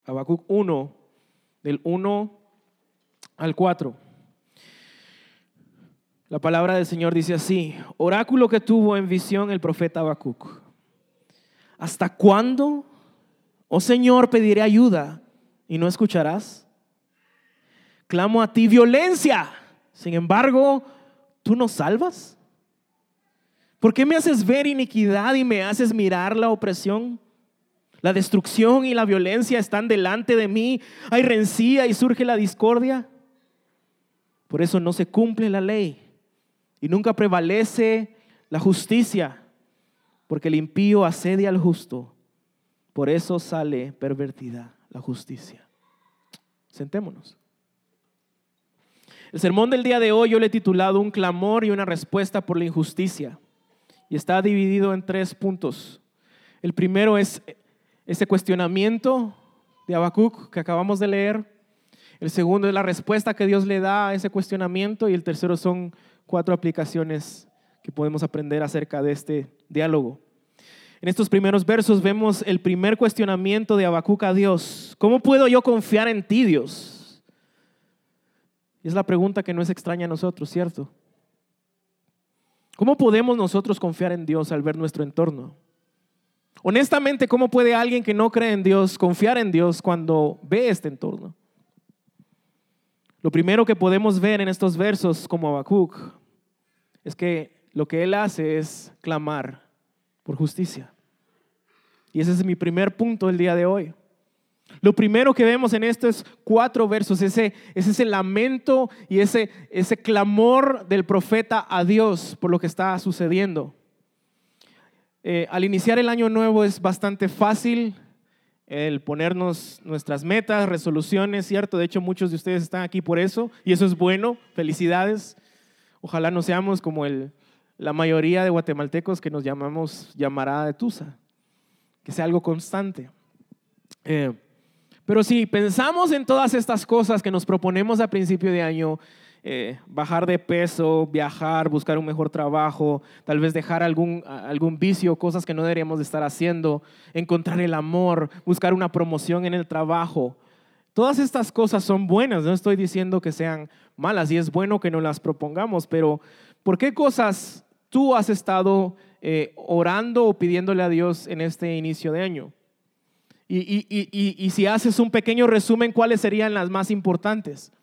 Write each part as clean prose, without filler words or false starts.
Habacuc 1, del 1 al 4. La palabra del Señor dice así: oráculo que tuvo en visión el profeta Habacuc. ¿Hasta cuándo, oh Señor, pediré ayuda y no escucharás? Clamo a ti violencia, sin embargo, ¿tú nos salvas? ¿Por qué me haces ver iniquidad y me haces mirar la opresión? La destrucción y la violencia están delante de mí. Hay rencilla y surge la discordia. Por eso no se cumple la ley y nunca prevalece la justicia, porque el impío asedia al justo. Por eso sale pervertida la justicia. Sentémonos. El sermón del día de hoy yo le he titulado Un clamor y una respuesta por la injusticia. Y está dividido en 3 puntos. El primero es ese cuestionamiento de Habacuc que acabamos de leer. El segundo es la respuesta que Dios le da a ese cuestionamiento. Y el tercero son 4 aplicaciones que podemos aprender acerca de este diálogo. En estos primeros versos vemos el primer cuestionamiento de Habacuc a Dios. ¿Cómo puedo yo confiar en ti, Dios? Y es la pregunta que no es extraña a nosotros, ¿cierto? ¿Cómo podemos nosotros confiar en Dios al ver nuestro entorno? Honestamente, ¿cómo puede alguien que no cree en Dios confiar en Dios cuando ve este entorno? Lo primero que podemos ver en estos versos como Habacuc es que lo que él hace es clamar por justicia. Y ese es mi primer punto del día de hoy. Lo primero que vemos en estos 4 versos es ese lamento y ese clamor del profeta a Dios por lo que está sucediendo. Al iniciar el año nuevo es bastante fácil el ponernos nuestras metas, resoluciones, ¿cierto? De hecho, muchos de ustedes están aquí por eso y eso es bueno. Felicidades. Ojalá no seamos como la mayoría de guatemaltecos que nos llamamos llamarada de tusa. Que sea algo constante. Pero si pensamos en todas estas cosas que nos proponemos a principio de año, bajar de peso, viajar, buscar un mejor trabajo, tal vez dejar algún vicio, cosas que no deberíamos de estar haciendo, encontrar el amor, buscar una promoción en el trabajo. Todas estas cosas son buenas, no estoy diciendo que sean malas y es bueno que nos las propongamos, pero ¿por qué cosas tú has estado orando o pidiéndole a Dios en este inicio de año? Y si haces un pequeño resumen, ¿cuáles serían las más importantes?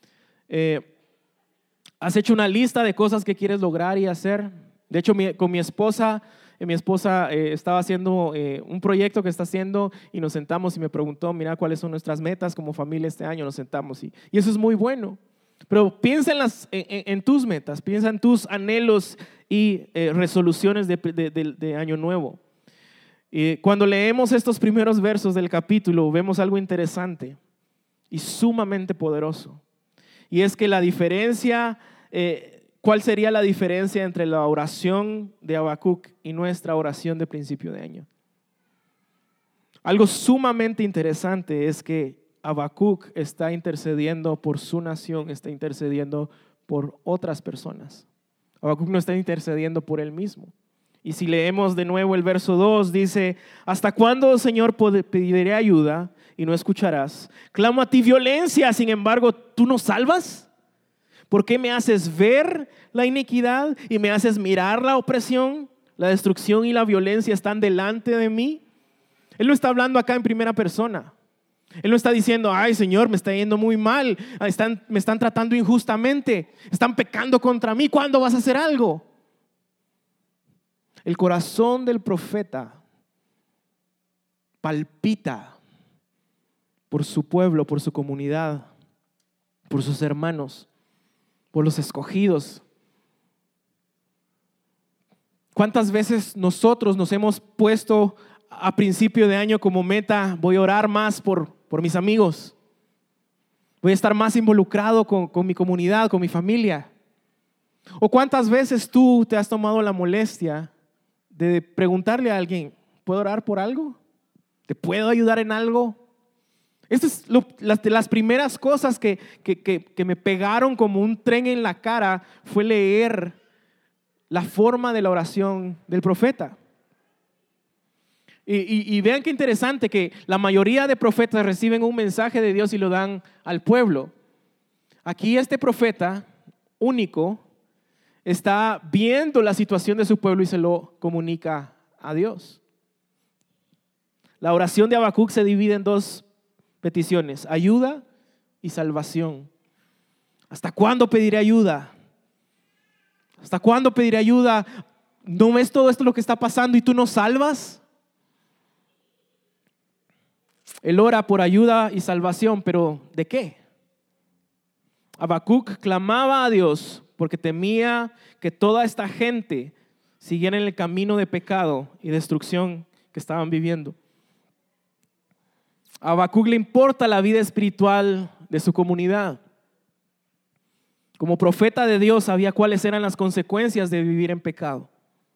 ¿Has hecho una lista de cosas que quieres lograr y hacer? De hecho, con mi esposa estaba haciendo un proyecto que está haciendo y nos sentamos y me preguntó, mira, ¿cuáles son nuestras metas como familia este año? Nos sentamos y eso es muy bueno. Pero piensa en tus metas, piensa en tus anhelos y resoluciones de año nuevo. Cuando leemos estos primeros versos del capítulo, vemos algo interesante y sumamente poderoso. Y es que la diferencia, ¿cuál sería la diferencia entre la oración de Habacuc y nuestra oración de principio de año? Algo sumamente interesante es que Habacuc está intercediendo por su nación, está intercediendo por otras personas. Habacuc no está intercediendo por él mismo. Y si leemos de nuevo el verso 2, dice: ¿hasta cuándo, Señor, pediré ayuda y no escucharás? Clamo a ti violencia, sin embargo, ¿tú nos salvas? ¿Por qué me haces ver la iniquidad y me haces mirar la opresión? La destrucción y la violencia están delante de mí. Él no está hablando acá en primera persona. Él no está diciendo, ay Señor, me está yendo muy mal, me están tratando injustamente, están pecando contra mí, ¿cuándo vas a hacer algo? El corazón del profeta palpita por su pueblo, por su comunidad, por sus hermanos, por los escogidos. ¿Cuántas veces nosotros nos hemos puesto a principio de año como meta, voy a orar más por mis amigos, voy a estar más involucrado con mi comunidad, con mi familia? ¿O cuántas veces tú te has tomado la molestia de preguntarle a alguien, ¿puedo orar por algo? ¿Te puedo ayudar en algo? Estas es las primeras cosas que me pegaron como un tren en la cara, fue leer la forma de la oración del profeta. Y vean qué interesante que la mayoría de profetas reciben un mensaje de Dios y lo dan al pueblo. Aquí este profeta único está viendo la situación de su pueblo y se lo comunica a Dios. La oración de Habacuc se divide en dos peticiones: ayuda y salvación. ¿Hasta cuándo pediré ayuda? ¿Hasta cuándo pediré ayuda? ¿No ves todo esto lo que está pasando y tú nos salvas? Él ora por ayuda y salvación, pero ¿de qué? Habacuc clamaba a Dios porque temía que toda esta gente siguiera en el camino de pecado y destrucción que estaban viviendo. A Habacuc le importa la vida espiritual de su comunidad. Como profeta de Dios sabía cuáles eran las consecuencias de vivir en pecado.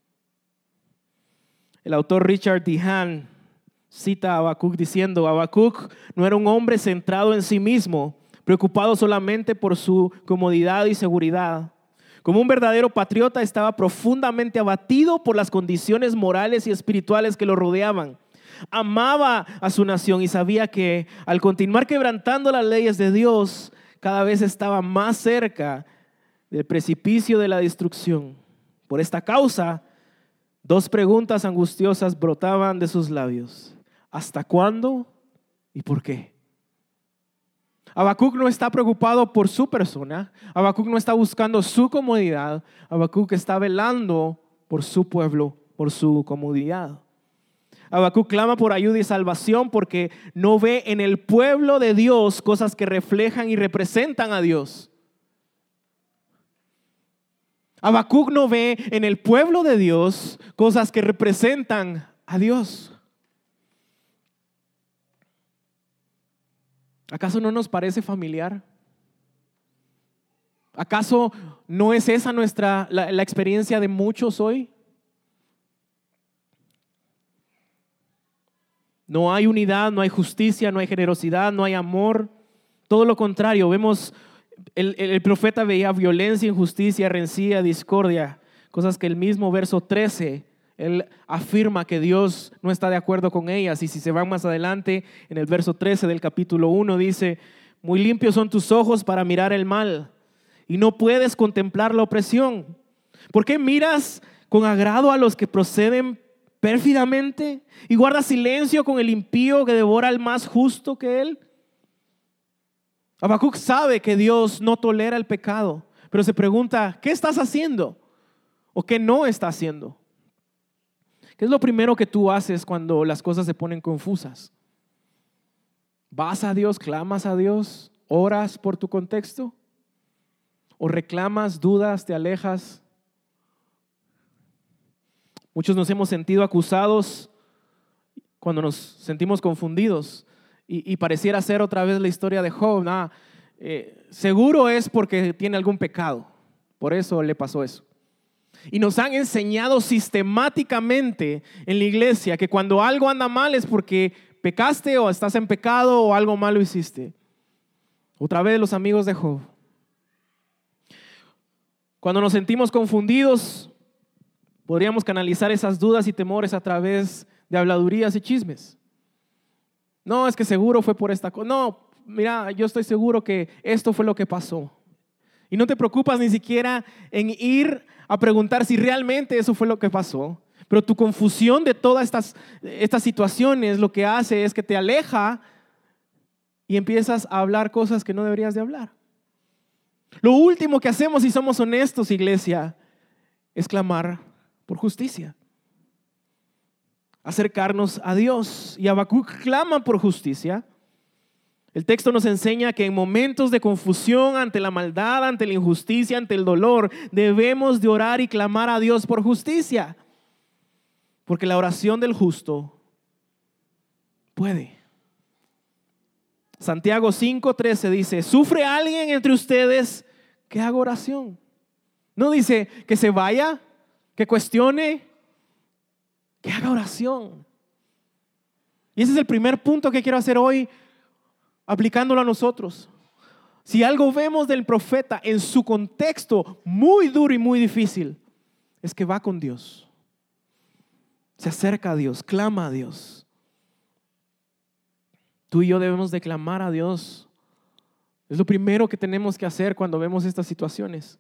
El autor Richard Dehan cita a Habacuc diciendo: Habacuc no era un hombre centrado en sí mismo, preocupado solamente por su comodidad y seguridad. Como un verdadero patriota, estaba profundamente abatido por las condiciones morales y espirituales que lo rodeaban. Amaba a su nación y sabía que al continuar quebrantando las leyes de Dios, cada vez estaba más cerca del precipicio de la destrucción. Por esta causa, dos preguntas angustiosas brotaban de sus labios: ¿hasta cuándo y por qué? Habacuc no está preocupado por su persona. Habacuc no está buscando su comodidad. Habacuc está velando por su pueblo, por su comodidad. Habacuc clama por ayuda y salvación porque no ve en el pueblo de Dios cosas que reflejan y representan a Dios. Habacuc no ve en el pueblo de Dios cosas que representan a Dios. ¿Acaso no nos parece familiar? ¿Acaso no es esa la experiencia de muchos hoy? No hay unidad, no hay justicia, no hay generosidad, no hay amor. Todo lo contrario, vemos, el profeta veía violencia, injusticia, rencilla, discordia, cosas que el mismo verso 13, él afirma que Dios no está de acuerdo con ellas. Y si se van más adelante, en el verso 13 del capítulo 1 dice: muy limpios son tus ojos para mirar el mal y no puedes contemplar la opresión. ¿Por qué miras con agrado a los que proceden pérfidamente y guardas silencio con el impío que devora al más justo que él? Habacuc sabe que Dios no tolera el pecado, pero se pregunta: ¿qué estás haciendo? ¿O qué no estás haciendo? ¿Qué es lo primero que tú haces cuando las cosas se ponen confusas? ¿Vas a Dios, clamas a Dios, oras por tu contexto? ¿O reclamas, dudas, te alejas? Muchos nos hemos sentido acusados cuando nos sentimos confundidos y pareciera ser otra vez la historia de Job. Seguro es porque tiene algún pecado, por eso le pasó eso. Y nos han enseñado sistemáticamente en la iglesia que cuando algo anda mal es porque pecaste o estás en pecado o algo malo hiciste. Otra vez los amigos de Job. Cuando nos sentimos confundidos, podríamos canalizar esas dudas y temores a través de habladurías y chismes. No, es que seguro fue por esta cosa. No, mira, yo estoy seguro que esto fue lo que pasó. Y no te preocupas ni siquiera en ir a preguntar si realmente eso fue lo que pasó. Pero tu confusión de todas estas situaciones lo que hace es que te aleja y empiezas a hablar cosas que no deberías de hablar. Lo último que hacemos, si somos honestos, iglesia, es clamar por justicia. Acercarnos a Dios. Y Habacuc clama por justicia. El texto nos enseña que en momentos de confusión ante la maldad, ante la injusticia, ante el dolor, debemos de orar y clamar a Dios por justicia. Porque la oración del justo puede. Santiago 5:13 dice: ¿sufre alguien entre ustedes que haga oración? No dice que se vaya, que cuestione, que haga oración. Y ese es el primer punto que quiero hacer hoy, aplicándolo a nosotros. Si algo vemos del profeta en su contexto muy duro y muy difícil, es que va con Dios. Se acerca a Dios, clama a Dios. Tú y yo debemos de clamar a Dios. Es lo primero que tenemos que hacer cuando vemos estas situaciones.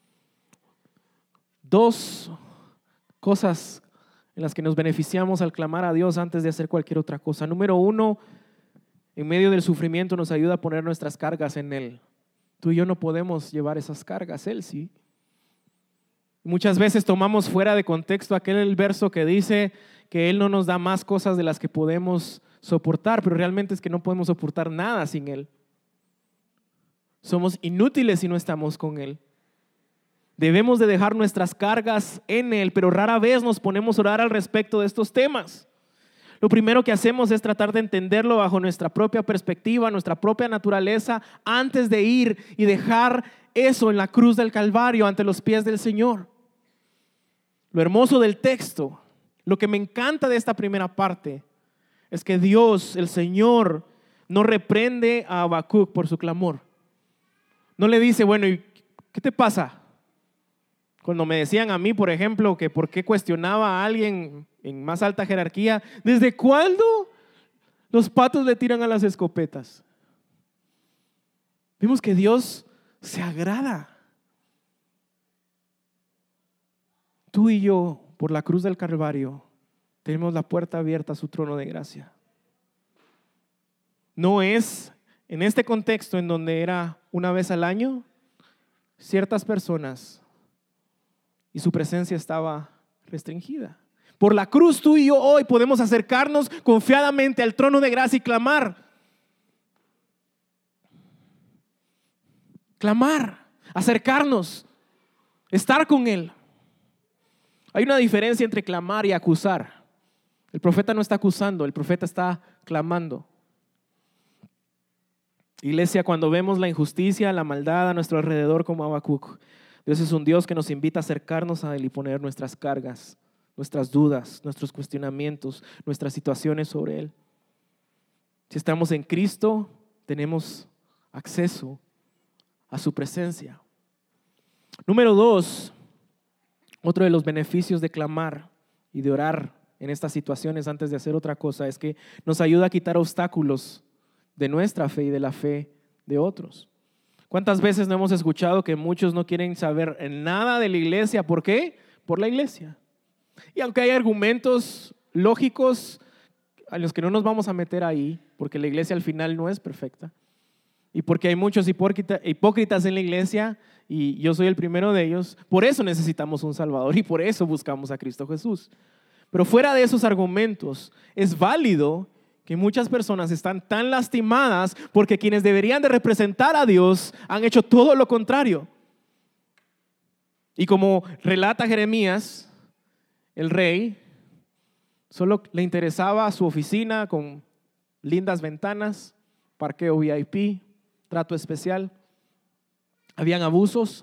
2 cosas en las que nos beneficiamos al clamar a Dios antes de hacer cualquier otra cosa. Número 1, en medio del sufrimiento nos ayuda a poner nuestras cargas en Él. Tú y yo no podemos llevar esas cargas, Él sí. Muchas veces tomamos fuera de contexto aquel verso que dice que Él no nos da más cosas de las que podemos soportar, pero realmente es que no podemos soportar nada sin Él. Somos inútiles si no estamos con Él. Debemos de dejar nuestras cargas en Él, pero rara vez nos ponemos a orar al respecto de estos temas. Lo primero que hacemos es tratar de entenderlo bajo nuestra propia perspectiva, nuestra propia naturaleza, antes de ir y dejar eso en la cruz del Calvario ante los pies del Señor. Lo hermoso del texto, lo que me encanta de esta primera parte, es que Dios, el Señor, no reprende a Habacuc por su clamor. No le dice, bueno, ¿y qué te pasa? Cuando me decían a mí, por ejemplo, que por qué cuestionaba a alguien en más alta jerarquía, ¿desde cuándo los patos le tiran a las escopetas? Vemos que Dios se agrada. Tú y yo, por la cruz del Calvario, tenemos la puerta abierta a su trono de gracia. No es en este contexto en donde era una vez al año, ciertas personas y su presencia estaba restringida. Por la cruz tú y yo hoy podemos acercarnos confiadamente al trono de gracia y clamar. Clamar, acercarnos, estar con Él. Hay una diferencia entre clamar y acusar. El profeta no está acusando, el profeta está clamando. Iglesia, cuando vemos la injusticia, la maldad a nuestro alrededor como Habacuc, Dios es un Dios que nos invita a acercarnos a Él y poner nuestras cargas, nuestras dudas, nuestros cuestionamientos, nuestras situaciones sobre Él. Si estamos en Cristo, tenemos acceso a su presencia. Número 2, otro de los beneficios de clamar y de orar en estas situaciones antes de hacer otra cosa es que nos ayuda a quitar obstáculos de nuestra fe y de la fe de otros. ¿Cuántas veces no hemos escuchado que muchos no quieren saber nada de la iglesia? ¿Por qué? Por la iglesia. Y aunque hay argumentos lógicos a los que no nos vamos a meter ahí, porque la iglesia al final no es perfecta, y porque hay muchos hipócritas en la iglesia, y yo soy el primero de ellos, por eso necesitamos un Salvador y por eso buscamos a Cristo Jesús. Pero fuera de esos argumentos, es válido que muchas personas están tan lastimadas porque quienes deberían de representar a Dios han hecho todo lo contrario. Y como relata Jeremías, el rey solo le interesaba su oficina con lindas ventanas, parqueo VIP, trato especial. Habían abusos.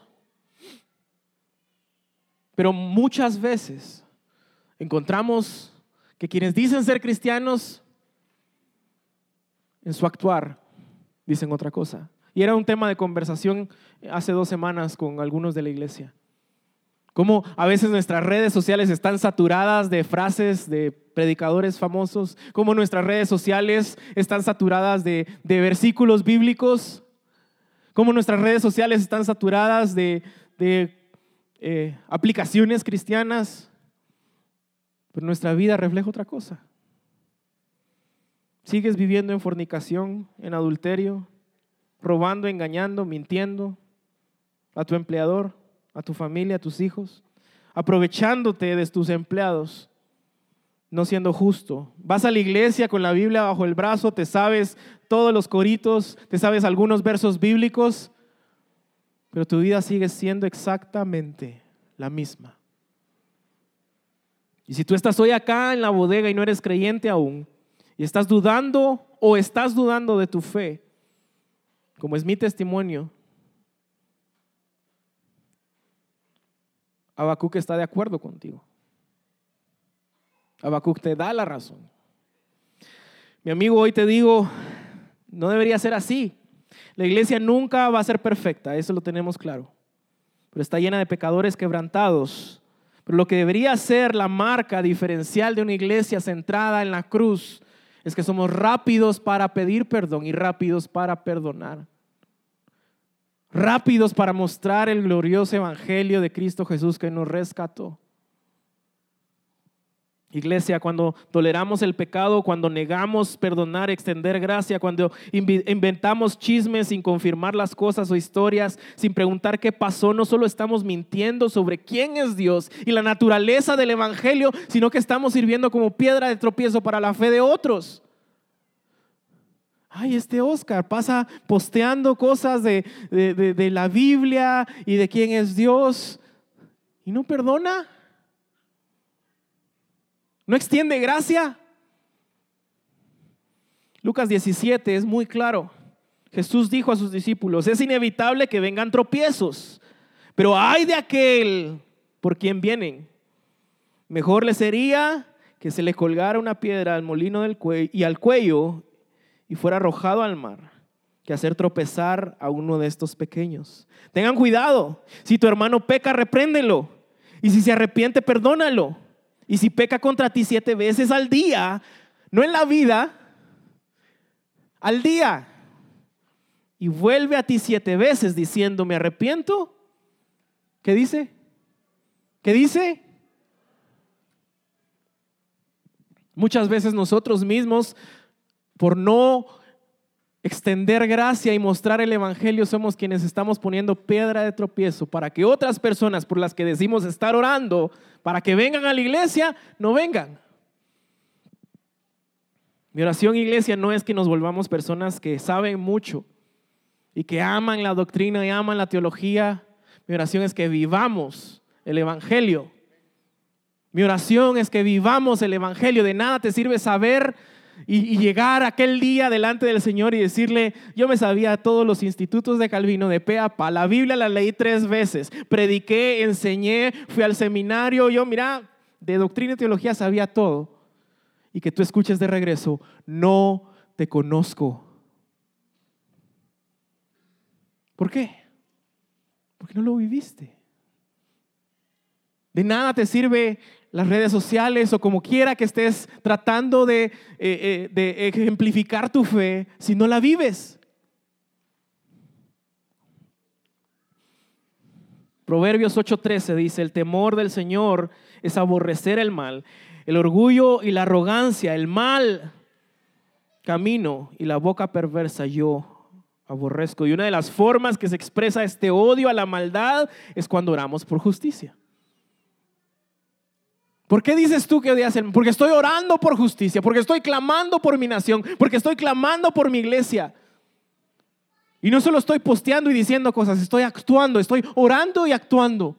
Pero muchas veces encontramos que quienes dicen ser cristianos en su actuar dicen otra cosa. Y era un tema de conversación hace 2 semanas con algunos de la iglesia. Cómo a veces nuestras redes sociales están saturadas de frases de predicadores famosos, cómo nuestras redes sociales están saturadas de versículos bíblicos, cómo nuestras redes sociales están saturadas de aplicaciones cristianas, pero nuestra vida refleja otra cosa. Sigues viviendo en fornicación, en adulterio, robando, engañando, mintiendo a tu empleador, a tu familia, a tus hijos, aprovechándote de tus empleados, no siendo justo. Vas a la iglesia con la Biblia bajo el brazo, te sabes todos los coritos, te sabes algunos versos bíblicos, pero tu vida sigue siendo exactamente la misma. Y si tú estás hoy acá en la bodega y no eres creyente aún, y estás dudando o estás dudando de tu fe, como es mi testimonio, Habacuc está de acuerdo contigo. Habacuc te da la razón. Mi amigo, hoy te digo, no debería ser así. La iglesia nunca va a ser perfecta, eso lo tenemos claro. Pero está llena de pecadores quebrantados, Pero lo que debería ser la marca diferencial de una iglesia centrada en la cruz es que somos rápidos para pedir perdón y rápidos para perdonar. Rápidos para mostrar el glorioso evangelio de Cristo Jesús que nos rescató. Iglesia, cuando toleramos el pecado, cuando negamos perdonar, extender gracia, cuando inventamos chismes sin confirmar las cosas o historias, sin preguntar qué pasó, no solo estamos mintiendo sobre quién es Dios y la naturaleza del evangelio, sino que estamos sirviendo como piedra de tropiezo para la fe de otros. Ay, Oscar pasa posteando cosas de la Biblia y de quién es Dios y no perdona. ¿No extiende gracia? Lucas 17 es muy claro. Jesús dijo a sus discípulos: es inevitable que vengan tropiezos, pero ay de aquel por quien vienen. Mejor le sería que se le colgara una piedra al molino del cuello y al cuello y fuera arrojado al mar, que hacer tropezar a uno de estos pequeños. Tengan cuidado. Si tu hermano peca, repréndelo. Y si se arrepiente, perdónalo. Y si peca contra ti 7 veces al día, no en la vida, al día, y vuelve a ti 7 veces diciendo: me arrepiento, ¿qué dice? ¿Qué dice? Muchas veces nosotros mismos, por no extender gracia y mostrar el evangelio, somos quienes estamos poniendo piedra de tropiezo para que otras personas por las que decimos estar orando para que vengan a la iglesia, no vengan. Mi oración, iglesia, no es que nos volvamos personas que saben mucho y que aman la doctrina y aman la teología. Mi oración es que vivamos el evangelio. Mi oración es que vivamos el evangelio. De nada te sirve saber y llegar aquel día delante del Señor y decirle: yo me sabía todos los institutos de Calvino de pe a pa, la Biblia la leí 3 veces, prediqué, enseñé, fui al seminario, yo mira, de doctrina y teología sabía todo, y que tú escuches de regreso: no te conozco. ¿Por qué? Porque no lo viviste. De nada te sirve las redes sociales o como quiera que estés tratando de ejemplificar tu fe si no la vives. Proverbios 8:13 dice: el temor del Señor es aborrecer el mal, el orgullo y la arrogancia, el mal camino y la boca perversa yo aborrezco. Y una de las formas que se expresa este odio a la maldad es cuando oramos por justicia. ¿Por qué dices tú que odias el mal? Porque estoy orando por justicia, porque estoy clamando por mi nación, porque estoy clamando por mi iglesia. Y no solo estoy posteando y diciendo cosas, estoy actuando, estoy orando y actuando.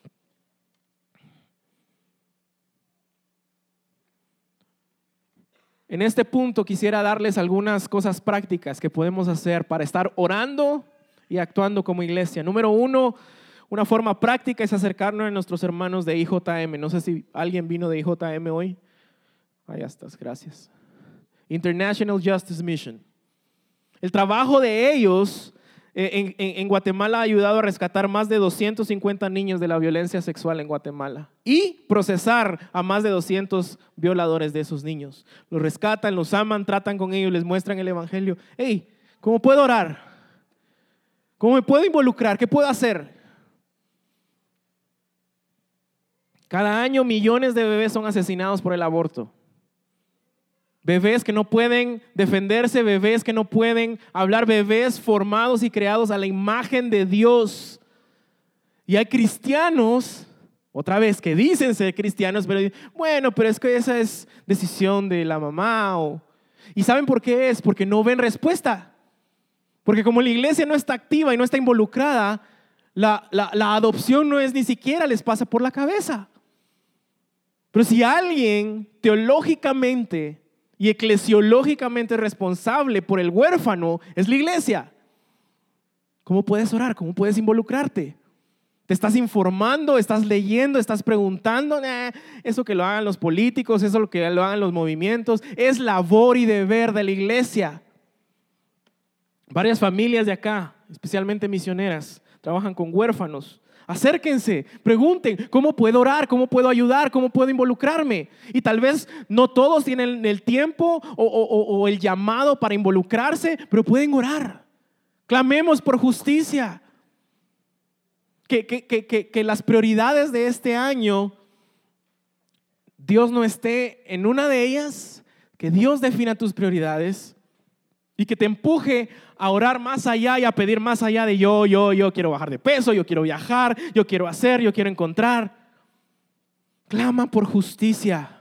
En este punto quisiera darles algunas cosas prácticas que podemos hacer para estar orando y actuando como iglesia. Número 1, una forma práctica es acercarnos a nuestros hermanos de IJM. No sé si alguien vino de IJM hoy. Allá estás, gracias. International Justice Mission. El trabajo de ellos en Guatemala ha ayudado a rescatar más de 250 niños de la violencia sexual en Guatemala y procesar a más de 200 violadores de esos niños. Los rescatan, los aman, tratan con ellos, les muestran el evangelio. Hey, ¿cómo puedo orar? ¿Cómo me puedo involucrar? ¿Qué puedo hacer? Cada año millones de bebés son asesinados por el aborto. Bebés que no pueden defenderse, bebés que no pueden hablar, bebés formados y creados a la imagen de Dios. Y hay cristianos, otra vez, que dicen ser cristianos, pero bueno, pero es que esa es decisión de la mamá. ¿Y saben por qué es? Porque no ven respuesta. Porque como la iglesia no está activa y no está involucrada, la adopción no es ni siquiera les pasa por la cabeza. Pero si alguien teológicamente y eclesiológicamente responsable por el huérfano es la iglesia, ¿cómo puedes orar? ¿Cómo puedes involucrarte? ¿Te estás informando? ¿Estás leyendo? ¿Estás preguntando? Eso que lo hagan los políticos, eso que lo hagan los movimientos, es labor y deber de la iglesia. Varias familias de acá, especialmente misioneras, trabajan con huérfanos. Acérquense, pregunten, ¿cómo puedo orar? ¿Cómo puedo ayudar? ¿Cómo puedo involucrarme? Y tal vez no todos tienen el tiempo o el llamado para involucrarse, pero pueden orar. Clamemos por justicia. Que las prioridades de este año, Dios no esté en una de ellas, que Dios defina tus prioridades y que te empuje a orar más allá y a pedir más allá de yo quiero bajar de peso, yo quiero viajar, yo quiero hacer, yo quiero encontrar. Clama por justicia.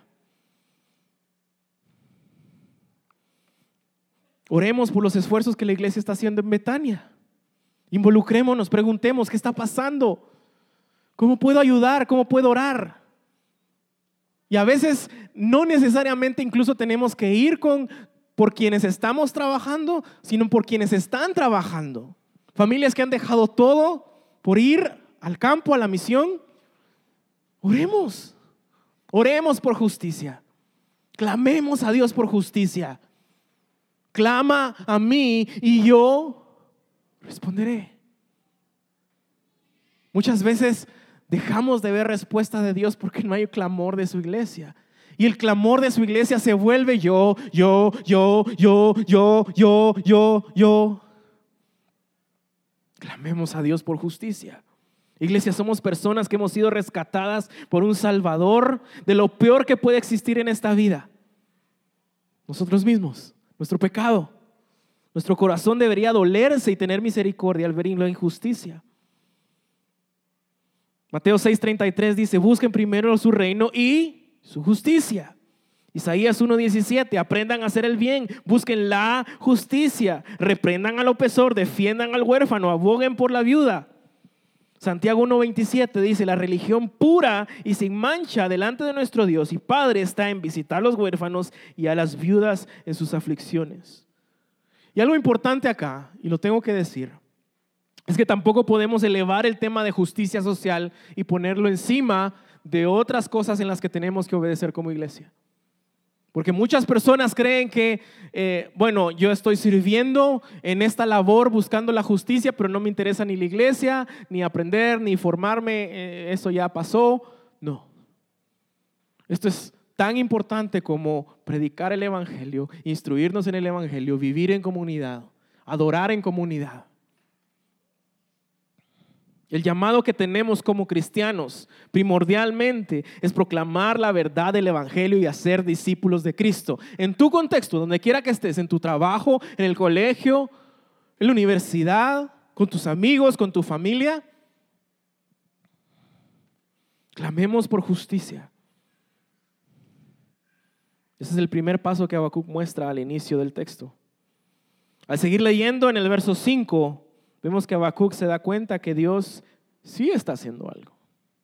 Oremos por los esfuerzos que la iglesia está haciendo en Betania. Involucrémonos, preguntemos qué está pasando, cómo puedo ayudar, cómo puedo orar. Y a veces no necesariamente incluso tenemos que ir por quienes estamos trabajando, sino por quienes están trabajando. Familias que han dejado todo por ir al campo, a la misión. Oremos por justicia. Clamemos a Dios por justicia. Clama a mí y yo responderé. Muchas veces dejamos de ver respuesta de Dios porque no hay clamor de su iglesia. Y el clamor de su iglesia se vuelve yo. Clamemos a Dios por justicia. Iglesia, somos personas que hemos sido rescatadas por un Salvador de lo peor que puede existir en esta vida. Nosotros mismos, nuestro pecado. Nuestro corazón debería dolerse y tener misericordia al ver la injusticia. Mateo 6:33 dice: busquen primero su reino y su justicia. Isaías 1:17: aprendan a hacer el bien, busquen la justicia, reprendan al opresor, defiendan al huérfano, aboguen por la viuda. Santiago 1:27 dice: la religión pura y sin mancha delante de nuestro Dios y Padre está en visitar a los huérfanos y a las viudas en sus aflicciones. Y algo importante acá, y lo tengo que decir, es que tampoco podemos elevar el tema de justicia social y ponerlo encima de otras cosas en las que tenemos que obedecer como iglesia. Porque muchas personas creen que, yo estoy sirviendo en esta labor buscando la justicia, pero no me interesa ni la iglesia, ni aprender, ni formarme, eso ya pasó. No. Esto es tan importante como predicar el evangelio, instruirnos en el evangelio, vivir en comunidad, adorar en comunidad. El llamado que tenemos como cristianos primordialmente es proclamar la verdad del evangelio y hacer discípulos de Cristo. En tu contexto, donde quiera que estés, en tu trabajo, en el colegio, en la universidad, con tus amigos, con tu familia, clamemos por justicia. Ese es el primer paso que Habacuc muestra al inicio del texto. Al seguir leyendo en el verso 5, vemos que Habacuc se da cuenta que Dios sí está haciendo algo.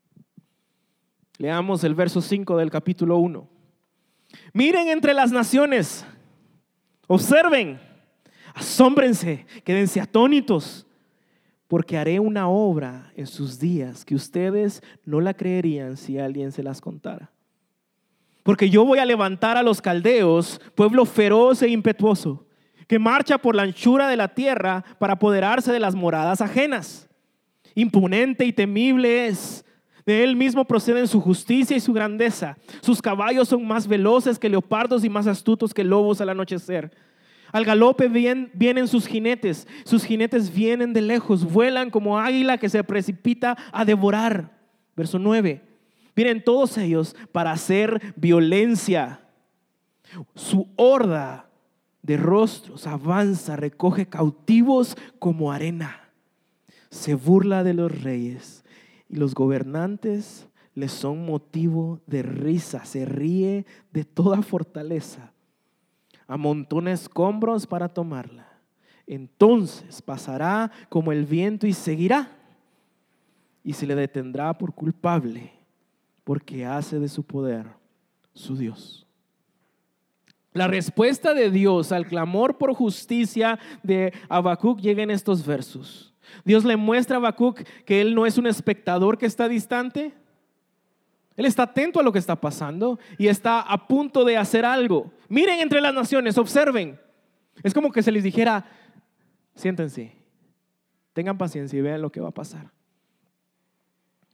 Leamos el verso 5 del capítulo 1. Miren entre las naciones, observen, asómbrense, quédense atónitos, porque haré una obra en sus días que ustedes no la creerían si alguien se las contara. Porque yo voy a levantar a los caldeos, pueblo feroz e impetuoso, que marcha por la anchura de la tierra para apoderarse de las moradas ajenas. Imponente y temible es. De él mismo proceden su justicia y su grandeza. Sus caballos son más veloces que leopardos y más astutos que lobos al anochecer. Al galope vienen sus jinetes vienen de lejos, vuelan como águila que se precipita a devorar. Verso 9. Vienen todos ellos para hacer violencia. Su horda de rostros avanza, recoge cautivos como arena. Se burla de los reyes y los gobernantes les son motivo de risa. Se ríe de toda fortaleza. Amontona escombros para tomarla. Entonces pasará como el viento y seguirá. Y se le detendrá por culpable, porque hace de su poder su Dios. La respuesta de Dios al clamor por justicia de Habacuc llega en estos versos. Dios le muestra a Habacuc que él no es un espectador que está distante. Él está atento a lo que está pasando y está a punto de hacer algo. Miren entre las naciones, observen. Es como que se les dijera: siéntense, tengan paciencia y vean lo que va a pasar.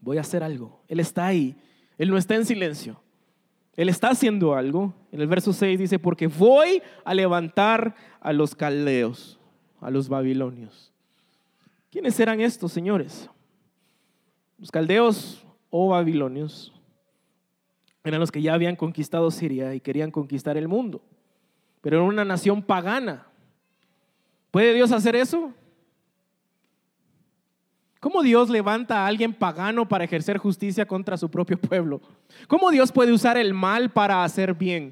voy a hacer algo. Él está ahí, Él no está en silencio. Él está haciendo algo. En el verso 6 dice, porque voy a levantar a los caldeos, a los babilonios. ¿Quiénes eran estos señores? Los caldeos o babilonios eran los que ya habían conquistado Siria y querían conquistar el mundo, pero era una nación pagana. ¿Puede Dios hacer eso? ¿Cómo Dios levanta a alguien pagano para ejercer justicia contra su propio pueblo? ¿Cómo Dios puede usar el mal para hacer bien?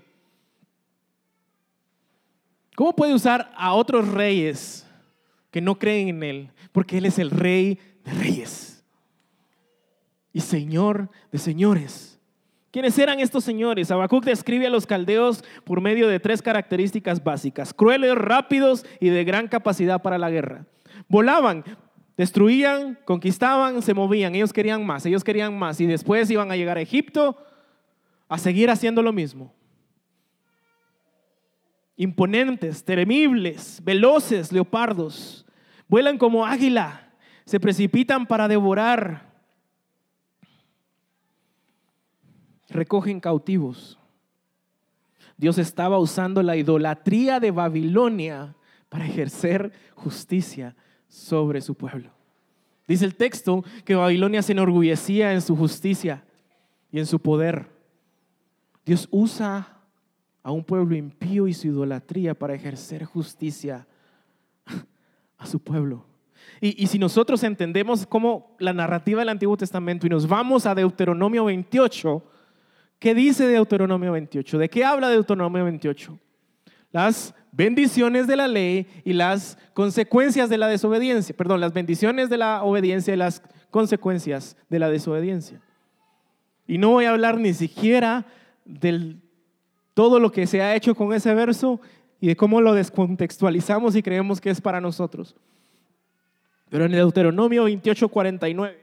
¿Cómo puede usar a otros reyes que no creen en Él? Porque Él es el Rey de reyes y Señor de señores. ¿Quiénes eran estos señores? Habacuc describe a los caldeos por medio de 3 características básicas: crueles, rápidos y de gran capacidad para la guerra. Volaban, destruían, conquistaban, se movían. Ellos querían más y después iban a llegar a Egipto a seguir haciendo lo mismo. Imponentes, temibles, veloces, leopardos. Vuelan como águila, se precipitan para devorar. Recogen cautivos. Dios estaba usando la idolatría de Babilonia para ejercer justicia sobre su pueblo. Dice el texto que Babilonia se enorgullecía en su justicia y en su poder. Dios usa a un pueblo impío y su idolatría para ejercer justicia a su pueblo. Y si nosotros entendemos como la narrativa del Antiguo Testamento y nos vamos a Deuteronomio 28, ¿qué dice Deuteronomio 28? ¿De qué habla Deuteronomio 28? Las bendiciones de la ley y las consecuencias de la desobediencia. Perdón, las bendiciones de la obediencia y las consecuencias de la desobediencia. Y no voy a hablar ni siquiera de todo lo que se ha hecho con ese verso y de cómo lo descontextualizamos y creemos que es para nosotros. Pero en el Deuteronomio 28:49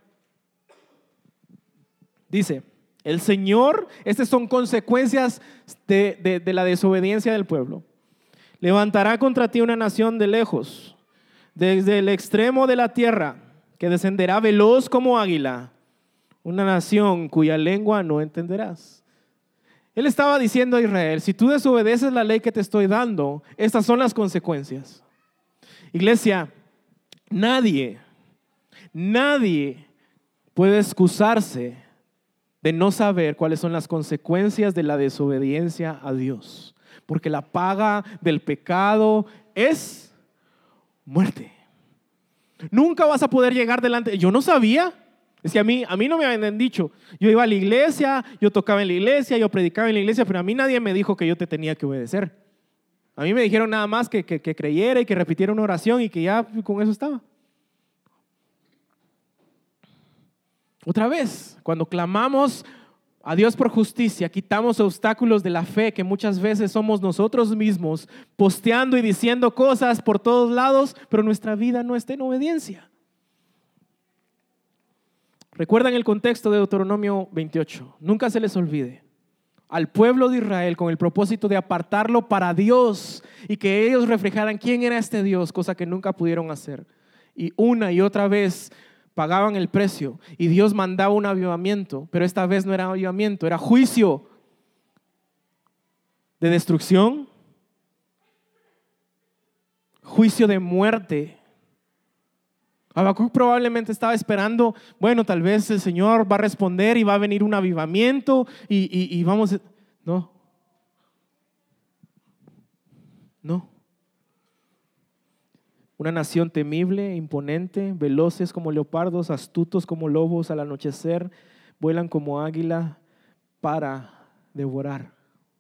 dice: el Señor, estas son consecuencias de la desobediencia del pueblo. Levantará contra ti una nación de lejos, desde el extremo de la tierra, que descenderá veloz como águila, una nación cuya lengua no entenderás. Él estaba diciendo a Israel: si tú desobedeces la ley que te estoy dando, estas son las consecuencias. Iglesia, nadie puede excusarse de no saber cuáles son las consecuencias de la desobediencia a Dios, porque la paga del pecado es muerte. Nunca vas a poder llegar delante. Yo no sabía. Es que a mí no me habían dicho. Yo iba a la iglesia, yo tocaba en la iglesia, yo predicaba en la iglesia, pero a mí nadie me dijo que yo te tenía que obedecer. A mí me dijeron nada más que creyera y que repitiera una oración y que ya con eso estaba. Otra vez, cuando clamamos a Dios por justicia, quitamos obstáculos de la fe que muchas veces somos nosotros mismos, posteando y diciendo cosas por todos lados, pero nuestra vida no está en obediencia. Recuerdan el contexto de Deuteronomio 28. Nunca se les olvide. Al pueblo de Israel, con el propósito de apartarlo para Dios y que ellos reflejaran quién era este Dios, cosa que nunca pudieron hacer. Y una y otra vez pagaban el precio y Dios mandaba un avivamiento, pero esta vez no era avivamiento, era juicio de destrucción, juicio de muerte. Habacuc probablemente estaba esperando, bueno, tal vez el Señor va a responder y va a venir un avivamiento y vamos. No. Una nación temible, imponente, veloces como leopardos, astutos como lobos al anochecer, vuelan como águila para devorar.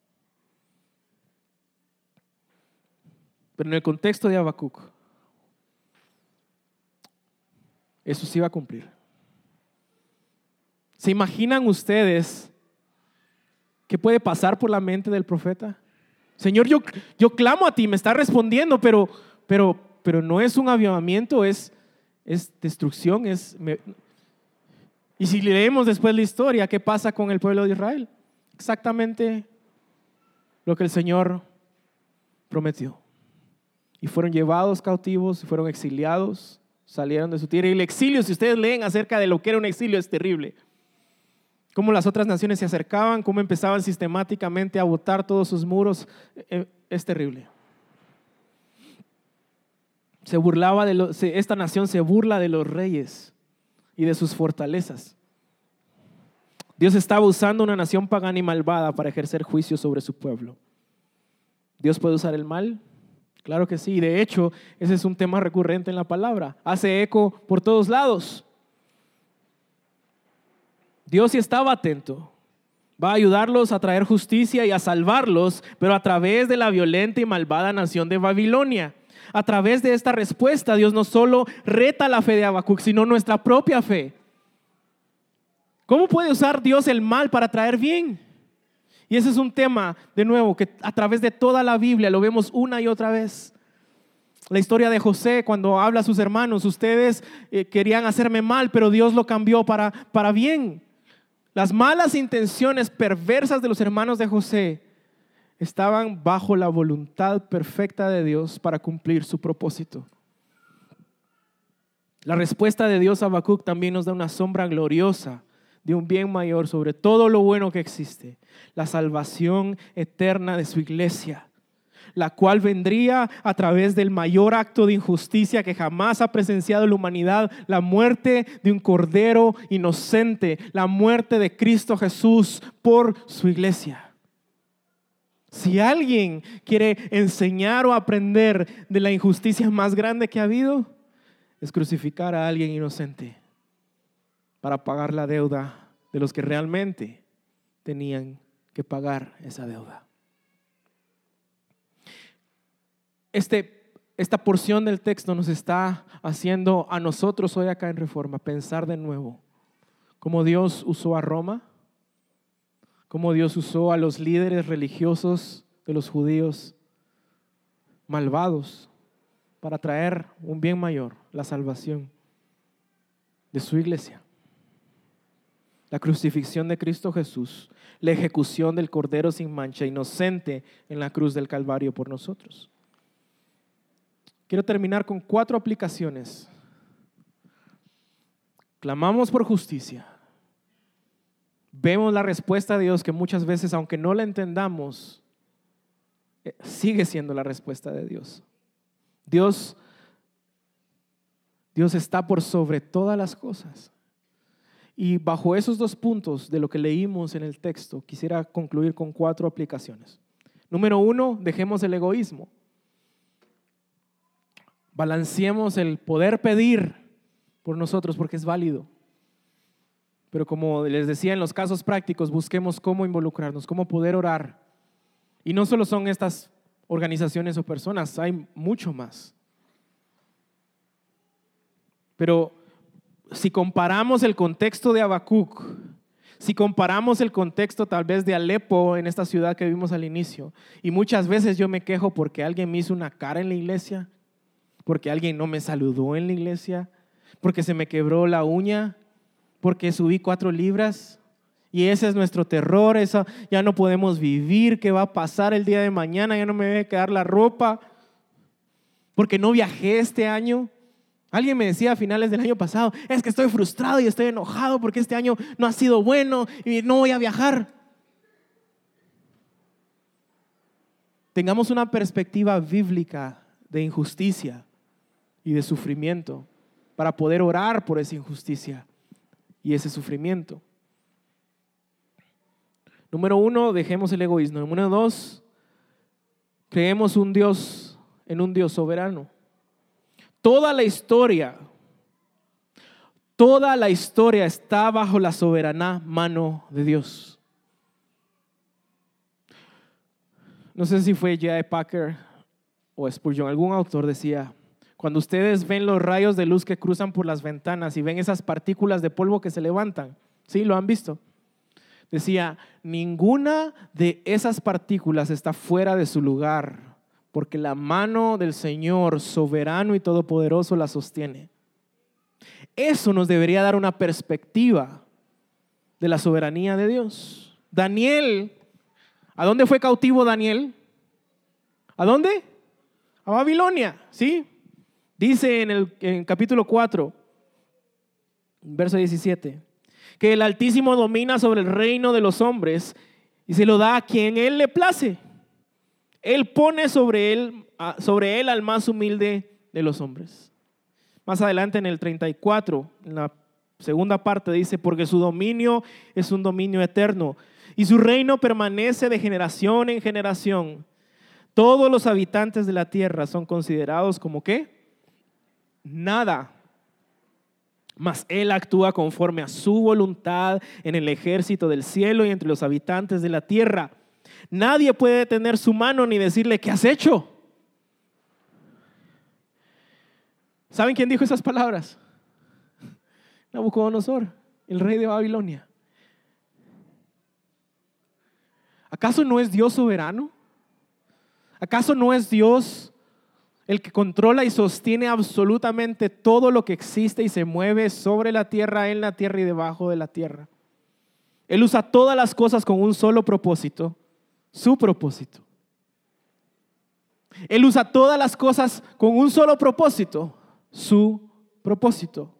Pero en el contexto de Habacuc, eso sí va a cumplir. ¿Se imaginan ustedes qué puede pasar por la mente del profeta? Señor, yo clamo a ti, me está respondiendo, pero no es un avivamiento, es destrucción. Y si leemos después la historia, ¿qué pasa con el pueblo de Israel? Exactamente lo que el Señor prometió. Y fueron llevados cautivos, y fueron exiliados, salieron de su tierra. Y el exilio, si ustedes leen acerca de lo que era un exilio, es terrible. Cómo las otras naciones se acercaban, cómo empezaban sistemáticamente a botar todos sus muros, es terrible. Esta nación se burla de los reyes y de sus fortalezas. Dios estaba usando una nación pagana y malvada para ejercer juicio sobre su pueblo. ¿Dios puede usar el mal? Claro que sí. De hecho, ese es un tema recurrente en la palabra. Hace eco por todos lados. Dios sí estaba atento. Va a ayudarlos a traer justicia y a salvarlos, pero a través de la violenta y malvada nación de Babilonia. A través de esta respuesta, Dios no solo reta la fe de Habacuc, sino nuestra propia fe. ¿Cómo puede usar Dios el mal para traer bien? Y ese es un tema, de nuevo, que a través de toda la Biblia lo vemos una y otra vez. La historia de José, cuando habla a sus hermanos, ustedes querían hacerme mal, pero Dios lo cambió para bien. Las malas intenciones perversas de los hermanos de José estaban bajo la voluntad perfecta de Dios para cumplir su propósito. La respuesta de Dios a Habacuc también nos da una sombra gloriosa de un bien mayor sobre todo lo bueno que existe, la salvación eterna de su iglesia, la cual vendría a través del mayor acto de injusticia que jamás ha presenciado la humanidad, la muerte de un cordero inocente, la muerte de Cristo Jesús por su iglesia. Si alguien quiere enseñar o aprender de la injusticia más grande que ha habido, es crucificar a alguien inocente para pagar la deuda de los que realmente tenían que pagar esa deuda. Esta porción del texto nos está haciendo a nosotros hoy acá en Reforma pensar de nuevo cómo Dios usó a Roma, cómo Dios usó a los líderes religiosos de los judíos malvados para traer un bien mayor, la salvación de su iglesia. La crucifixión de Cristo Jesús, la ejecución del Cordero sin mancha, inocente en la cruz del Calvario por nosotros. Quiero terminar con 4 aplicaciones. Clamamos por justicia. Vemos la respuesta de Dios que muchas veces, aunque no la entendamos, sigue siendo la respuesta de Dios. Dios está por sobre todas las cosas. Y bajo esos 2 puntos de lo que leímos en el texto, quisiera concluir con 4 aplicaciones. Número 1, dejemos el egoísmo. Balanceemos el poder pedir por nosotros porque es válido. Pero como les decía en los casos prácticos, busquemos cómo involucrarnos, cómo poder orar. Y no solo son estas organizaciones o personas, hay mucho más. Pero si comparamos el contexto de Habacuc, si comparamos el contexto tal vez de Alepo en esta ciudad que vimos al inicio, y muchas veces yo me quejo porque alguien me hizo una cara en la iglesia, porque alguien no me saludó en la iglesia, porque se me quebró la uña, porque subí 4 libras y ese es nuestro terror, eso ya no podemos vivir, ¿qué va a pasar el día de mañana? Ya no me debe quedar la ropa, porque no viajé este año. Alguien me decía a finales del año pasado, es que estoy frustrado y estoy enojado porque este año no ha sido bueno y no voy a viajar. Tengamos una perspectiva bíblica de injusticia y de sufrimiento para poder orar por esa injusticia y ese sufrimiento. Número 1, dejemos el egoísmo. Número 2, creemos en un Dios soberano. Toda la historia está bajo la soberana mano de Dios. No sé si fue J.I. Packer o Spurgeon, algún autor decía, cuando ustedes ven los rayos de luz que cruzan por las ventanas y ven esas partículas de polvo que se levantan, ¿sí? ¿Lo han visto? Decía, ninguna de esas partículas está fuera de su lugar, porque la mano del Señor soberano y todopoderoso la sostiene. Eso nos debería dar una perspectiva de la soberanía de Dios. Daniel, ¿a dónde fue cautivo Daniel? ¿A dónde? A Babilonia, ¿sí? Dice en capítulo 4, verso 17, que el Altísimo domina sobre el reino de los hombres y se lo da a quien Él le place. Él pone sobre él al más humilde de los hombres. Más adelante en el 34, en la segunda parte dice, porque su dominio es un dominio eterno y su reino permanece de generación en generación. Todos los habitantes de la tierra son considerados como ¿qué? Nada. Mas Él actúa conforme a su voluntad en el ejército del cielo y entre los habitantes de la tierra. Nadie puede detener su mano ni decirle, ¿qué has hecho? ¿Saben quién dijo esas palabras? Nabucodonosor, el rey de Babilonia. ¿Acaso no es Dios soberano? ¿Acaso no es Dios el que controla y sostiene absolutamente todo lo que existe y se mueve sobre la tierra, en la tierra y debajo de la tierra? Él usa todas las cosas con un solo propósito, su propósito. Él usa todas las cosas con un solo propósito, su propósito.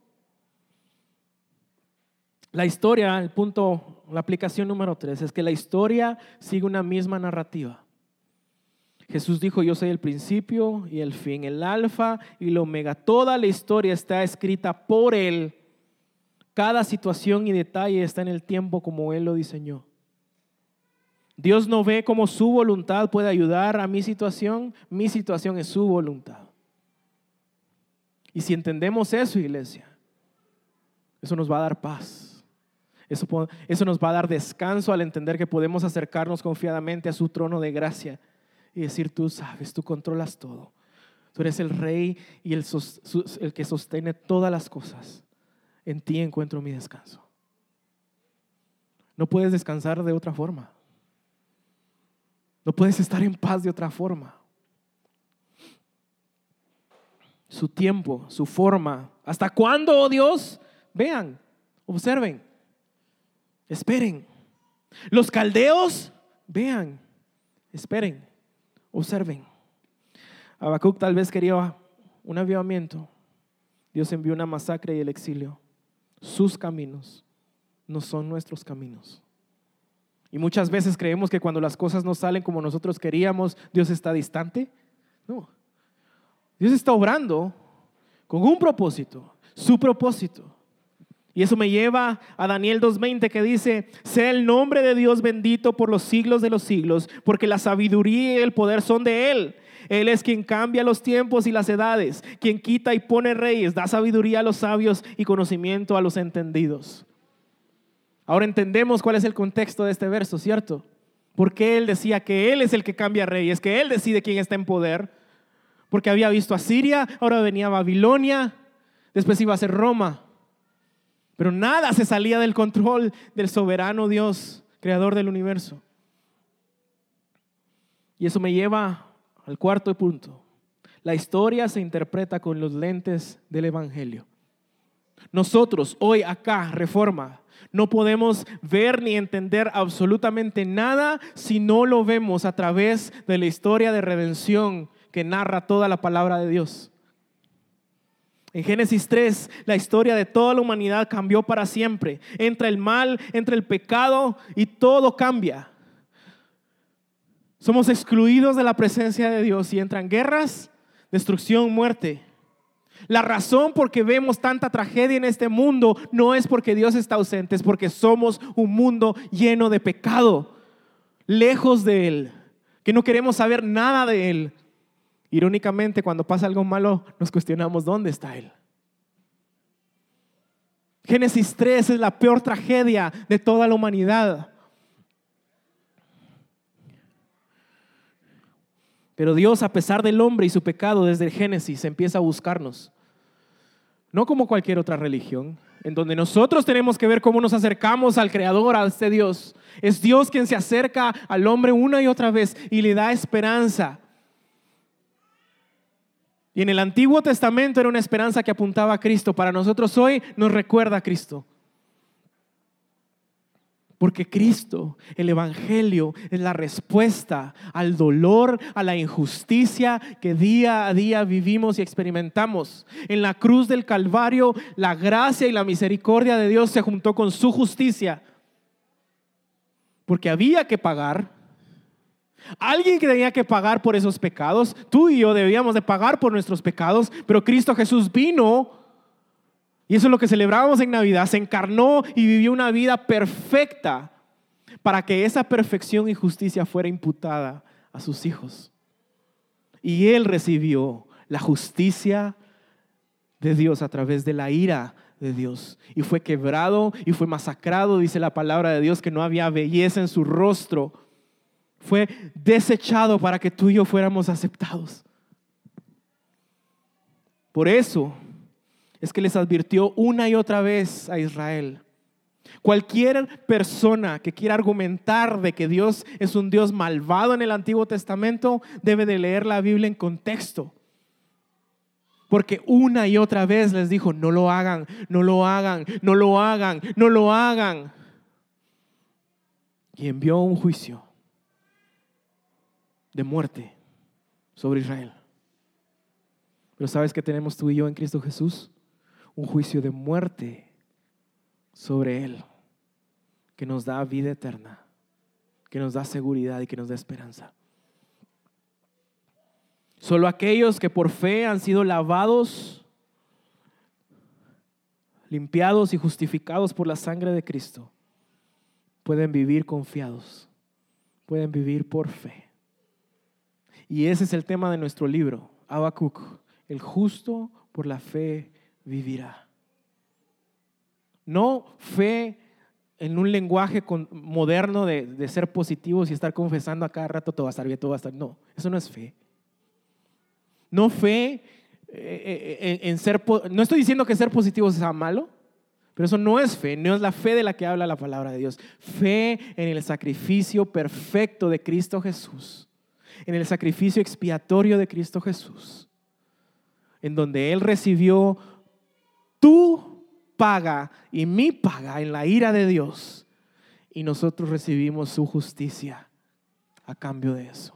La historia, el punto, la aplicación número 3 es que la historia sigue una misma narrativa. Jesús dijo, yo soy el principio y el fin, el alfa y el omega. Toda la historia está escrita por Él. Cada situación y detalle está en el tiempo como Él lo diseñó. Dios no ve cómo su voluntad puede ayudar a mi situación es su voluntad. Y si entendemos eso, iglesia, eso nos va a dar paz. Eso nos va a dar descanso al entender que podemos acercarnos confiadamente a su trono de gracia y decir, tú sabes, tú controlas todo. Tú eres el rey y el que sostiene todas las cosas. En ti encuentro mi descanso. No puedes descansar de otra forma. No puedes estar en paz de otra forma. Su tiempo, su forma. ¿Hasta cuándo, oh Dios? Vean, observen, esperen. Los caldeos, vean, esperen, observen. Habacuc tal vez quería un avivamiento. Dios envió una masacre y el exilio. Sus caminos no son nuestros caminos. Y muchas veces creemos que cuando las cosas no salen como nosotros queríamos, Dios está distante. No. Dios está obrando con un propósito, su propósito. Y eso me lleva a Daniel 2:20 que dice, sea el nombre de Dios bendito por los siglos de los siglos, porque la sabiduría y el poder son de Él. Él es quien cambia los tiempos y las edades, quien quita y pone reyes, da sabiduría a los sabios y conocimiento a los entendidos. Ahora entendemos cuál es el contexto de este verso, ¿cierto? Porque Él decía que Él es el que cambia reyes, que Él decide quién está en poder. Porque había visto a Siria, ahora venía a Babilonia, después iba a ser Roma. Pero nada se salía del control del soberano Dios, creador del universo. Y eso me lleva al cuarto punto. La historia se interpreta con los lentes del Evangelio. Nosotros hoy acá, Reforma, no podemos ver ni entender absolutamente nada si no lo vemos a través de la historia de redención que narra toda la palabra de Dios. En Génesis 3, la historia de toda la humanidad cambió para siempre. Entra el mal, entra el pecado y todo cambia. Somos excluidos de la presencia de Dios y entran guerras, destrucción, muerte. La razón por que vemos tanta tragedia en este mundo no es porque Dios está ausente, es porque somos un mundo lleno de pecado, lejos de Él, que no queremos saber nada de Él. Irónicamente, cuando pasa algo malo, nos cuestionamos dónde está Él. Génesis 3 es la peor tragedia de toda la humanidad. Pero Dios, a pesar del hombre y su pecado, desde el Génesis empieza a buscarnos. No como cualquier otra religión, en donde nosotros tenemos que ver cómo nos acercamos al Creador, a este Dios. Es Dios quien se acerca al hombre una y otra vez y le da esperanza. Y en el Antiguo Testamento era una esperanza que apuntaba a Cristo. Para nosotros hoy nos recuerda a Cristo. Porque Cristo, el Evangelio, es la respuesta al dolor, a la injusticia que día a día vivimos y experimentamos. En la cruz del Calvario, la gracia y la misericordia de Dios se juntó con su justicia. Porque había que pagar. Alguien que tenía que pagar por esos pecados. Tú y yo debíamos de pagar por nuestros pecados. Pero Cristo Jesús vino. Y eso es lo que celebramos en Navidad. Se encarnó y vivió una vida perfecta para que esa perfección y justicia fuera imputada a sus hijos. Y Él recibió la justicia de Dios a través de la ira de Dios. Y fue quebrado y fue masacrado, dice la palabra de Dios, que no había belleza en su rostro. Fue desechado para que tú y yo fuéramos aceptados. Por eso es que les advirtió una y otra vez a Israel. Cualquier persona que quiera argumentar de que Dios es un Dios malvado en el Antiguo Testamento debe de leer la Biblia en contexto. Porque una y otra vez les dijo, no lo hagan, no lo hagan, no lo hagan, no lo hagan. Y envió un juicio de muerte sobre Israel. Pero ¿sabes qué tenemos tú y yo en Cristo Jesús? Un juicio de muerte sobre Él, que nos da vida eterna, que nos da seguridad y que nos da esperanza. Solo aquellos que por fe han sido lavados, limpiados y justificados por la sangre de Cristo pueden vivir confiados, pueden vivir por fe. Y ese es el tema de nuestro libro, Habacuc, el justo por la fe vivirá. No fe en un lenguaje moderno de ser positivos y estar confesando a cada rato todo va a estar bien, todo va a estar. No, eso no es fe. No fe en ser, no estoy diciendo que ser positivo sea malo, pero eso no es fe, no es la fe de la que habla la palabra de Dios. Fe en el sacrificio perfecto de Cristo Jesús, en el sacrificio expiatorio de Cristo Jesús, en donde Él recibió tu paga y mi paga en la ira de Dios, y nosotros recibimos su justicia a cambio de eso.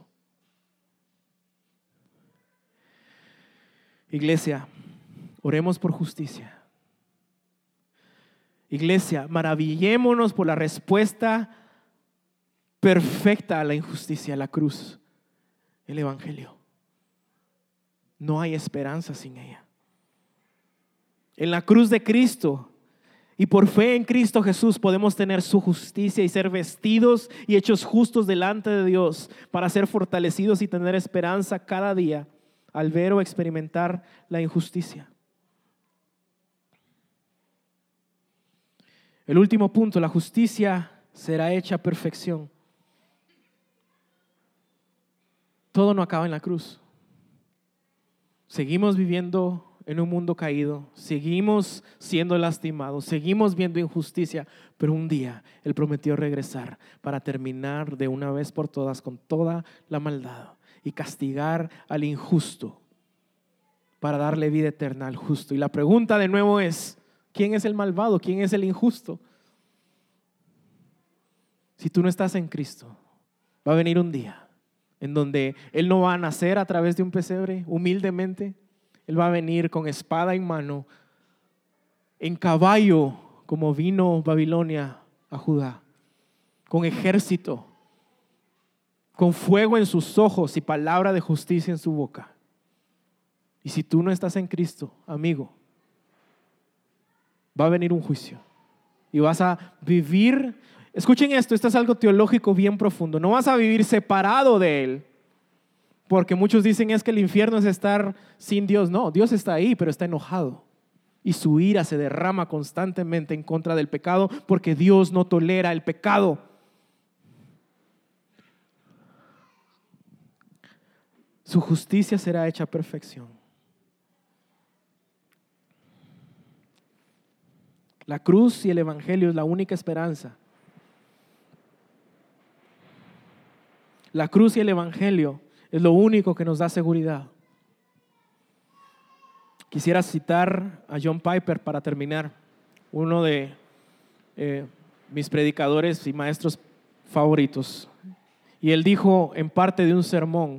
Iglesia, oremos por justicia. Iglesia, maravillémonos por la respuesta perfecta a la injusticia, la cruz, el Evangelio. No hay esperanza sin ella. En la cruz de Cristo y por fe en Cristo Jesús podemos tener su justicia y ser vestidos y hechos justos delante de Dios para ser fortalecidos y tener esperanza cada día al ver o experimentar la injusticia. El último punto, la justicia será hecha perfección. Todo no acaba en la cruz. Seguimos viviendo en un mundo caído, seguimos siendo lastimados, seguimos viendo injusticia, pero un día Él prometió regresar para terminar de una vez por todas con toda la maldad y castigar al injusto para darle vida eterna al justo. Y la pregunta de nuevo es, ¿quién es el malvado? ¿Quién es el injusto? Si tú no estás en Cristo, va a venir un día en donde Él no va a nacer a través de un pesebre, humildemente. Él va a venir con espada en mano, en caballo, como vino Babilonia a Judá, con ejército, con fuego en sus ojos y palabra de justicia en su boca. Y si tú no estás en Cristo, amigo, va a venir un juicio y vas a vivir. Escuchen esto es algo teológico bien profundo. No vas a vivir separado de Él, porque muchos dicen es que el infierno es estar sin Dios. No, Dios está ahí, pero está enojado. Y su ira se derrama constantemente en contra del pecado, porque Dios no tolera el pecado. Su justicia será hecha perfección. La cruz y el Evangelio es la única esperanza. La cruz y el Evangelio es lo único que nos da seguridad. Quisiera citar a John Piper para terminar, uno de mis predicadores y maestros favoritos. Y él dijo en parte de un sermón: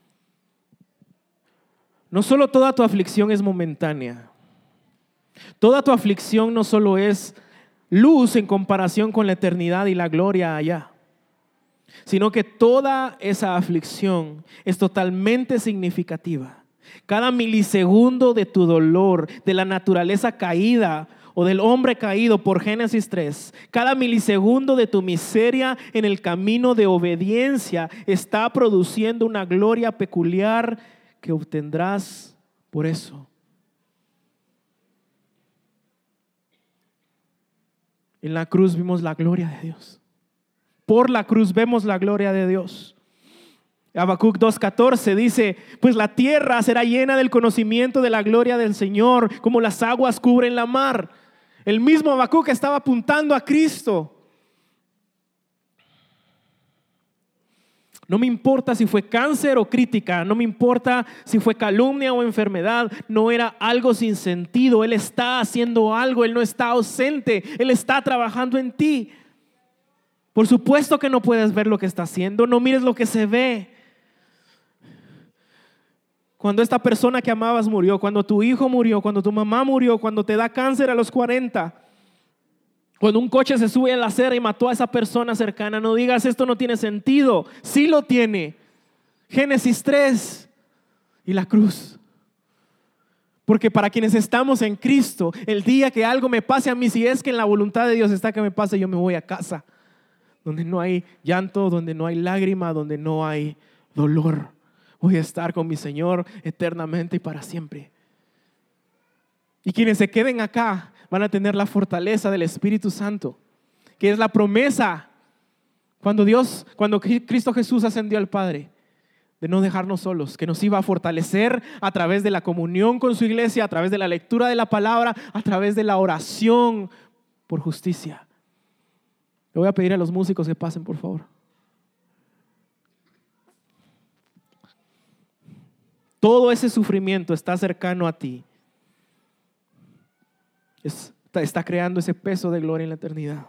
no solo toda tu aflicción es momentánea, toda tu aflicción no solo es luz en comparación con la eternidad y la gloria allá, sino que toda esa aflicción es totalmente significativa. Cada milisegundo de tu dolor, de la naturaleza caída o del hombre caído por Génesis 3, cada milisegundo de tu miseria en el camino de obediencia está produciendo una gloria peculiar que obtendrás por eso. En la cruz vimos la gloria de Dios. Por la cruz vemos la gloria de Dios. Habacuc 2:14 dice: pues la tierra será llena del conocimiento de la gloria del Señor, como las aguas cubren la mar. El mismo Habacuc estaba apuntando a Cristo. No me importa si fue cáncer o crítica, no me importa si fue calumnia o enfermedad, no era algo sin sentido. Él está haciendo algo, Él no está ausente, Él está trabajando en ti. Por supuesto que no puedes ver lo que está haciendo, no mires lo que se ve. Cuando esta persona que amabas murió, cuando tu hijo murió, cuando tu mamá murió, cuando te da cáncer a los 40, cuando un coche se sube a la acera y mató a esa persona cercana, no digas esto no tiene sentido. Sí lo tiene. Génesis 3 y la cruz. Porque para quienes estamos en Cristo, el día que algo me pase a mí, si es que en la voluntad de Dios está que me pase, yo me voy a casa, donde no hay llanto, donde no hay lágrima, donde no hay dolor. Voy a estar con mi Señor eternamente y para siempre. Y quienes se queden acá van a tener la fortaleza del Espíritu Santo, que es la promesa cuando Cristo Jesús ascendió al Padre, de no dejarnos solos, que nos iba a fortalecer a través de la comunión con su iglesia, a través de la lectura de la palabra, a través de la oración por justicia. Le voy a pedir a los músicos que pasen, por favor. Todo ese sufrimiento está cercano a ti. Está creando ese peso de gloria en la eternidad.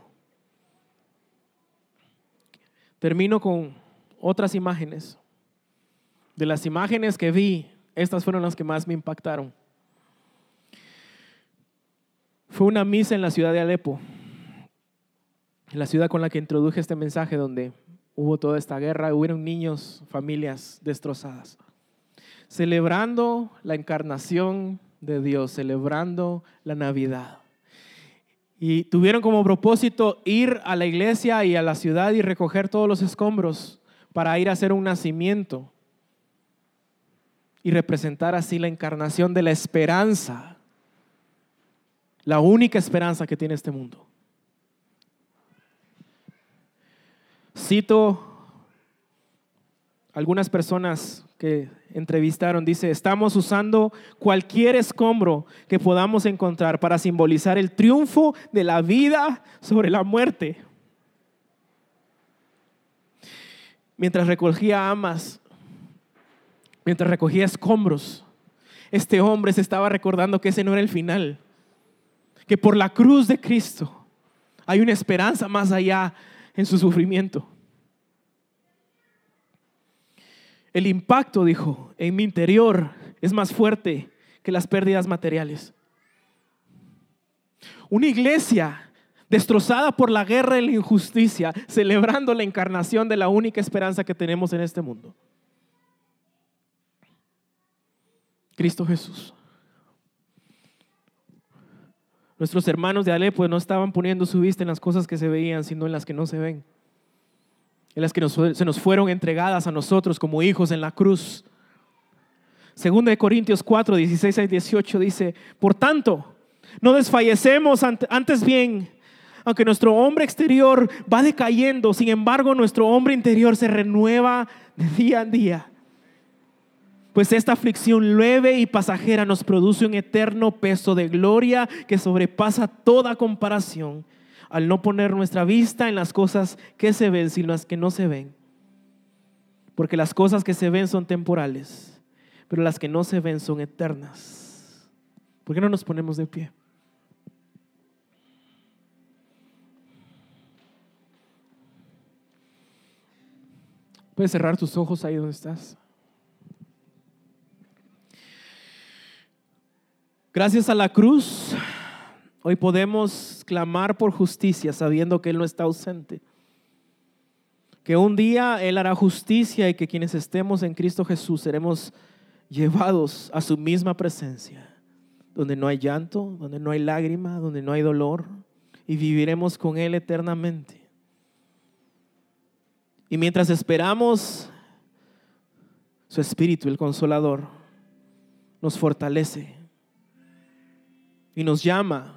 Termino con otras imágenes. De las imágenes que vi, estas fueron las que más me impactaron. Fue una misa en la ciudad de Alepo, en la ciudad con la que introduje este mensaje, donde hubo toda esta guerra, hubieron niños, familias destrozadas, celebrando la encarnación de Dios, celebrando la Navidad. Y tuvieron como propósito ir a la iglesia y a la ciudad y recoger todos los escombros para ir a hacer un nacimiento y representar así la encarnación de la esperanza, la única esperanza que tiene este mundo. Cito algunas personas que entrevistaron, dice: estamos usando cualquier escombro que podamos encontrar para simbolizar el triunfo de la vida sobre la muerte. Mientras recogía amas, mientras recogía escombros, este hombre se estaba recordando que ese no era el final, que por la cruz de Cristo hay una esperanza más allá en su sufrimiento. El impacto, dijo, en mi interior es más fuerte que las pérdidas materiales. Una iglesia destrozada por la guerra y la injusticia, celebrando la encarnación de la única esperanza que tenemos en este mundo: Cristo Jesús. Nuestros hermanos de Alepo no estaban poniendo su vista en las cosas que se veían, sino en las que no se ven, en las que se nos fueron entregadas a nosotros como hijos en la cruz. Segunda de Corintios 4, 16 al 18 dice: por tanto, no desfallecemos, antes bien, aunque nuestro hombre exterior va decayendo, sin embargo nuestro hombre interior se renueva de día en día. Pues esta aflicción leve y pasajera nos produce un eterno peso de gloria que sobrepasa toda comparación, al no poner nuestra vista en las cosas que se ven, sino las que no se ven. Porque las cosas que se ven son temporales, pero las que no se ven son eternas. ¿Por qué no nos ponemos de pie? Puedes cerrar tus ojos ahí donde estás. Gracias a la cruz, hoy podemos clamar por justicia sabiendo que Él no está ausente. Que un día Él hará justicia y que quienes estemos en Cristo Jesús seremos llevados a su misma presencia, donde no hay llanto, donde no hay lágrima, donde no hay dolor, y viviremos con Él eternamente. Y mientras esperamos, su Espíritu, el Consolador, nos fortalece y nos llama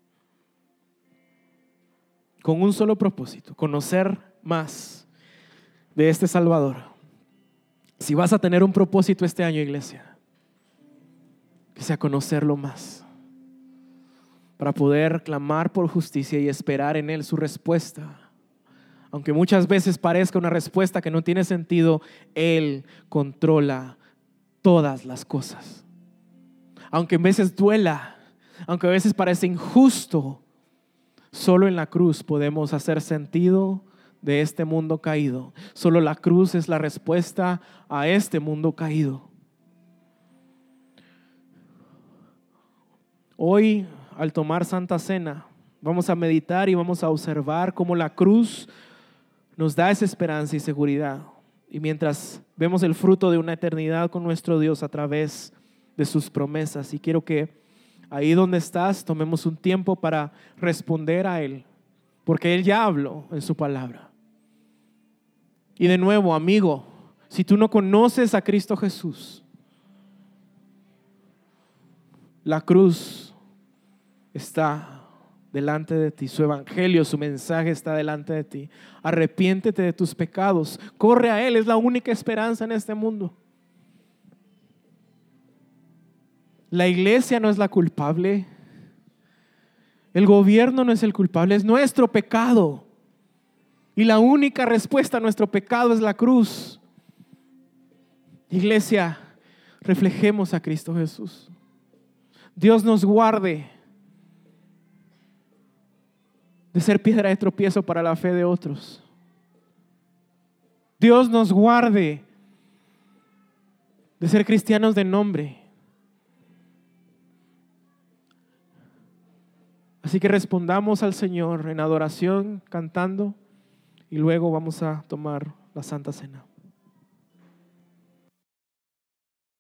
con un solo propósito: conocer más de este Salvador. Si vas a tener un propósito este año, iglesia, que sea conocerlo más, para poder clamar por justicia y esperar en Él su respuesta. Aunque muchas veces parezca una respuesta que no tiene sentido, Él controla todas las cosas. Aunque a veces duela, aunque a veces parece injusto, solo en la cruz podemos hacer sentido de este mundo caído. Solo la cruz es la respuesta a este mundo caído. Hoy, al tomar Santa Cena, vamos a meditar y vamos a observar cómo la cruz nos da esa esperanza y seguridad. Y mientras vemos el fruto de una eternidad con nuestro Dios a través de sus promesas. Y quiero que ahí donde estás tomemos un tiempo para responder a Él, porque Él ya habló en su palabra. Y de nuevo, amigo, si tú no conoces a Cristo Jesús, la cruz está delante de ti, su evangelio, su mensaje está delante de ti. Arrepiéntete de tus pecados, corre a Él, es la única esperanza en este mundo. La iglesia no es la culpable, el gobierno no es el culpable, es nuestro pecado. Y la única respuesta a nuestro pecado es la cruz. Iglesia, reflejemos a Cristo Jesús. Dios nos guarde de ser piedra de tropiezo para la fe de otros. Dios nos guarde de ser cristianos de nombre. Así que respondamos al Señor en adoración, cantando, y luego vamos a tomar la Santa Cena.